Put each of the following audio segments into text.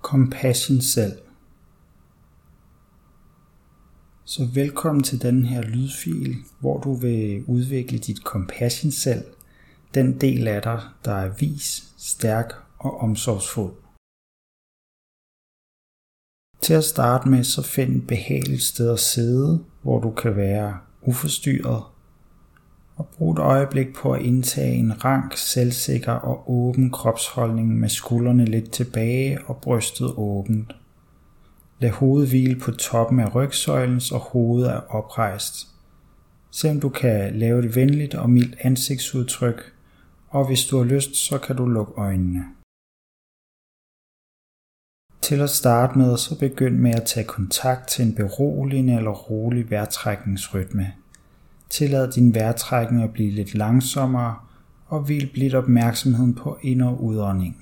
Compassion selv. Så velkommen til den her lydfil, hvor du vil udvikle dit compassion selv, den del af dig, der er vis, stærk og omsorgsfuld. Til at starte med, så find et behageligt sted at sidde, hvor du kan være uforstyrret, og brug et øjeblik på at indtage en rank, selvsikker og åben kropsholdning med skuldrene lidt tilbage og brystet åbent. Lad hovedet hvile på toppen af rygsøjlen, så hovedet er oprejst. Se om du kan lave et venligt og mildt ansigtsudtryk, og hvis du har lyst, så kan du lukke øjnene. Til at starte med, så begynd med at tage kontakt til en beroligende eller rolig vejrtrækningsrytme. Tillad din vejrtrækning at blive lidt langsommere, og hvil blidt opmærksomheden på ind- og udåndingen.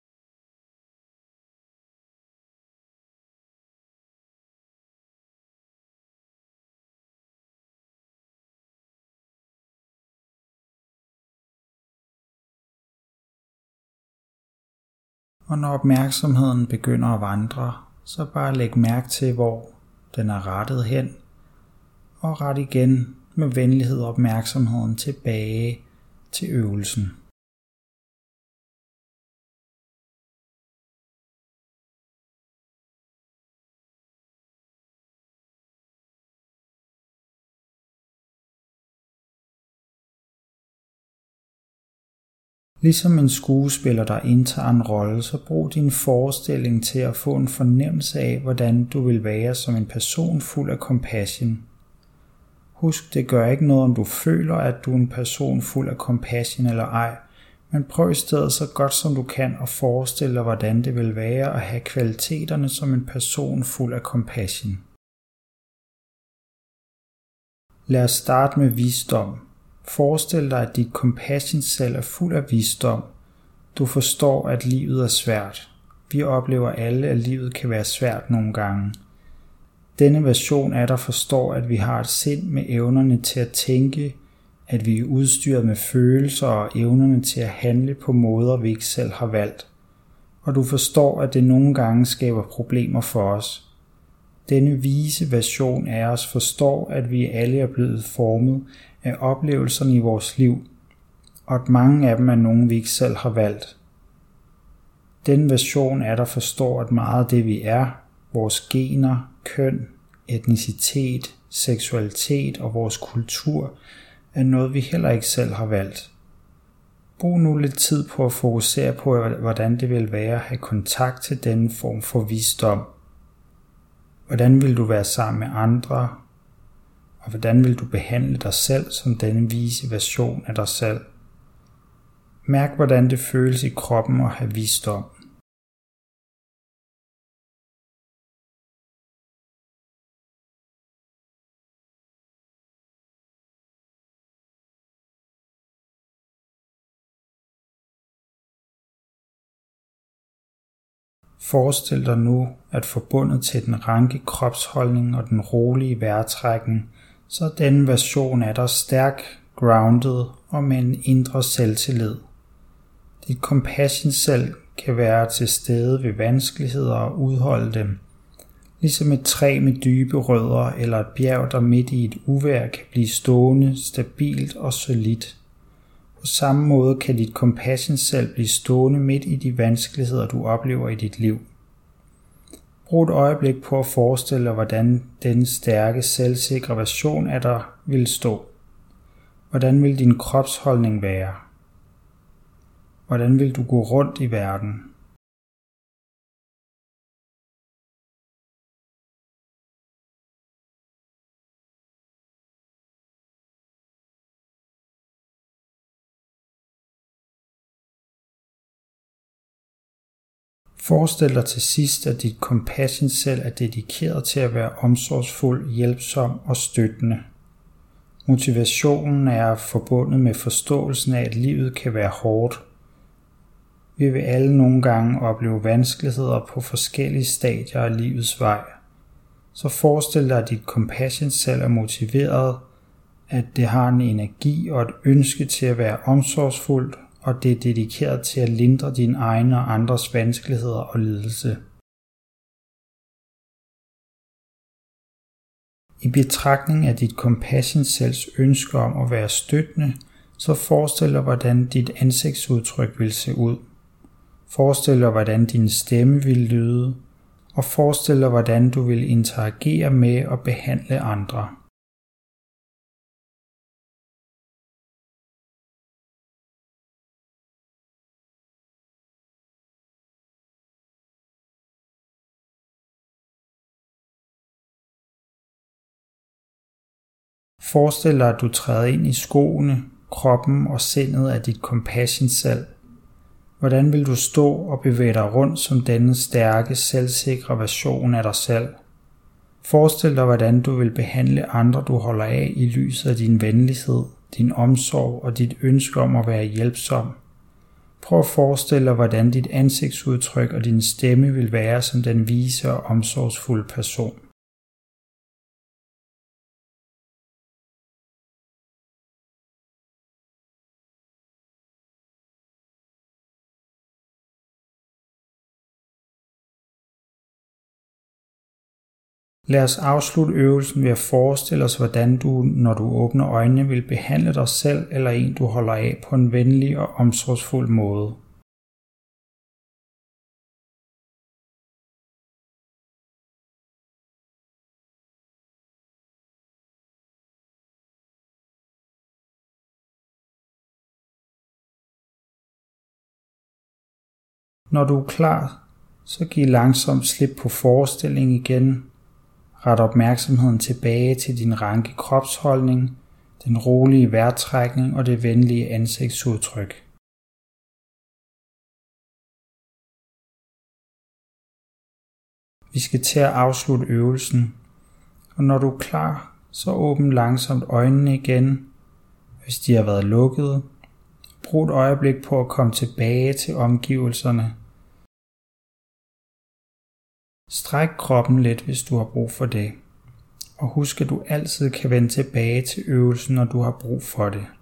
Og når opmærksomheden begynder at vandre, så bare læg mærke til, hvor den er rettet hen, og ret igen med venlighed opmærksomheden tilbage til øvelsen. Ligesom en skuespiller, der indtager en rolle, så brug din forestilling til at få en fornemmelse af, hvordan du vil være som en person fuld af compassion. Husk, det gør ikke noget, om du føler, at du er en person fuld af compassion eller ej, men prøv i stedet så godt som du kan at forestille dig, hvordan det vil være at have kvaliteterne som en person fuld af compassion. Lad os starte med visdom. Forestil dig, at dit compassion selv er fuld af visdom. Du forstår, at livet er svært. Vi oplever alle, at livet kan være svært nogle gange. Denne version af dig forstår, at vi har et sind med evnerne til at tænke, at vi er udstyret med følelser og evnerne til at handle på måder, vi ikke selv har valgt. Og du forstår, at det nogle gange skaber problemer for os. Denne vise version af os forstår, at vi alle er blevet formet af oplevelserne i vores liv, og at mange af dem er nogen, vi ikke selv har valgt. Denne version af dig forstår, at meget af det vi er, vores gener, køn, etnicitet, seksualitet og vores kultur, er noget vi heller ikke selv har valgt. Brug nu lidt tid på at fokusere på, hvordan det vil være at have kontakt til denne form for visdom. Hvordan vil du være sammen med andre? Og hvordan vil du behandle dig selv som denne vise version af dig selv? Mærk, hvordan det føles i kroppen at have visdom. Forestil dig nu, at forbundet til den ranke kropsholdning og den rolige vejrtrækning, så er denne version af dig stærk, grounded og med en indre selvtillid. Dit compassion selv kan være til stede ved vanskeligheder og udholde dem, ligesom et træ med dybe rødder eller et bjerg, der midt i et uvejr kan blive stående, stabilt og solidt. På samme måde kan dit compassion selv blive stående midt i de vanskeligheder, du oplever i dit liv. Brug et øjeblik på at forestille dig, hvordan denne stærke, selvsikre version af dig vil stå. Hvordan vil din kropsholdning være? Hvordan vil du gå rundt i verden? Forestil dig til sidst, at dit compassion selv er dedikeret til at være omsorgsfuld, hjælpsom og støttende. Motivationen er forbundet med forståelsen af, at livet kan være hårdt. Vi vil alle nogle gange opleve vanskeligheder på forskellige stadier af livets vej. Så forestil dig, at dit compassion selv er motiveret, at det har en energi og et ønske til at være omsorgsfuldt, og det er dedikeret til at lindre dine egne og andres vanskeligheder og lidelse. I betragtning af dit compassion selves ønske om at være støttende, så forestil dig, hvordan dit ansigtsudtryk vil se ud. Forestil dig, hvordan din stemme vil lyde, og forestil dig, hvordan du vil interagere med og behandle andre. Forestil dig, at du træder ind i skoene, kroppen og sindet af dit compassion selv. Hvordan vil du stå og bevæge dig rundt som denne stærke, selvsikre version af dig selv? Forestil dig, hvordan du vil behandle andre, du holder af i lyset af din venlighed, din omsorg og dit ønske om at være hjælpsom. Prøv at forestille dig, hvordan dit ansigtsudtryk og din stemme vil være som den vise og omsorgsfulde person. Lad os afslutte øvelsen ved at forestille os, hvordan du, når du åbner øjnene, vil behandle dig selv eller en, du holder af på en venlig og omsorgsfuld måde. Når du er klar, så giv langsomt slip på forestillingen igen. Ret opmærksomheden tilbage til din ranke kropsholdning, den rolige vejrtrækning og det venlige ansigtsudtryk. Vi skal til at afslutte øvelsen, og når du er klar, så åbn langsomt øjnene igen, hvis de har været lukkede. Brug et øjeblik på at komme tilbage til omgivelserne. Stræk kroppen lidt, hvis du har brug for det, og husk at du altid kan vende tilbage til øvelsen, når du har brug for det.